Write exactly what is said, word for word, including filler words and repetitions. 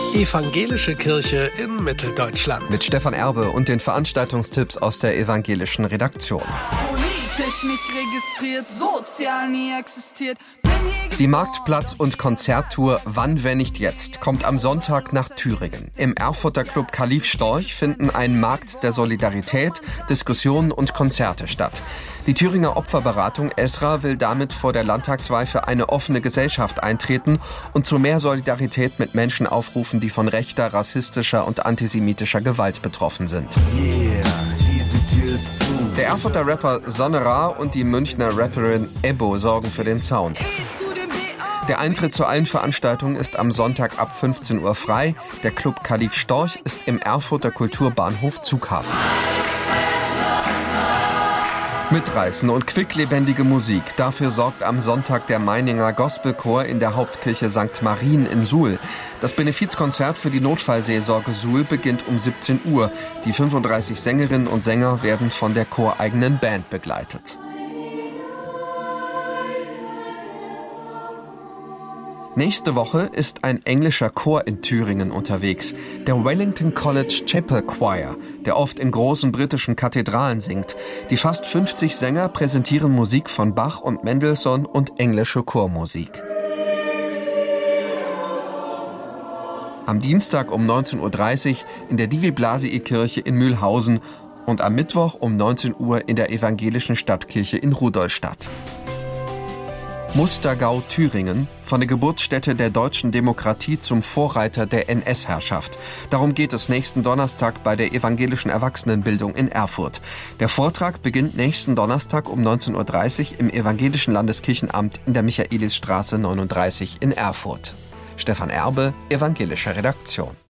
Evangelische Kirche in Mitteldeutschland. Mit Stefan Erbe und den Veranstaltungstipps aus der evangelischen Redaktion. Politisch nicht registriert, sozial nie existiert. Die Marktplatz- und Konzerttour Wann, wenn nicht jetzt kommt am Sonntag nach Thüringen. Im Erfurter Club Kalif Storch finden ein Markt der Solidarität, Diskussionen und Konzerte statt. Die Thüringer Opferberatung Esra will damit vor der Landtagswahl für eine offene Gesellschaft eintreten und zu mehr Solidarität mit Menschen aufrufen, die von rechter, rassistischer und antisemitischer Gewalt betroffen sind. Yeah, diese Tür ist zu. Der Erfurter Rapper Sonne Ra und die Münchner Rapperin Ebbo sorgen für den Sound. Der Eintritt zu allen Veranstaltungen ist am Sonntag ab fünfzehn Uhr frei. Der Club Kalif Storch ist im Erfurter Kulturbahnhof Zughafen. Mitreißen und quicklebendige Musik. Dafür sorgt am Sonntag der Meininger Gospelchor in der Hauptkirche Sankt Marien in Suhl. Das Benefizkonzert für die Notfallseelsorge Suhl beginnt um siebzehn Uhr. Die fünfunddreißig Sängerinnen und Sänger werden von der choreigenen Band begleitet. Nächste Woche ist ein englischer Chor in Thüringen unterwegs, der Wellington College Chapel Choir, der oft in großen britischen Kathedralen singt. Die fast fünfzig Sänger präsentieren Musik von Bach und Mendelssohn und englische Chormusik. Am Dienstag um neunzehn Uhr dreißig in der Divi Blasii-Kirche in Mühlhausen und am Mittwoch um neunzehn Uhr in der evangelischen Stadtkirche in Rudolstadt. Mustergau Thüringen, von der Geburtsstätte der deutschen Demokratie zum Vorreiter der N S-Herrschaft. Darum geht es nächsten Donnerstag bei der evangelischen Erwachsenenbildung in Erfurt. Der Vortrag beginnt nächsten Donnerstag um neunzehn Uhr dreißig im Evangelischen Landeskirchenamt in der Michaelisstraße neununddreißig in Erfurt. Stefan Erbe, evangelische Redaktion.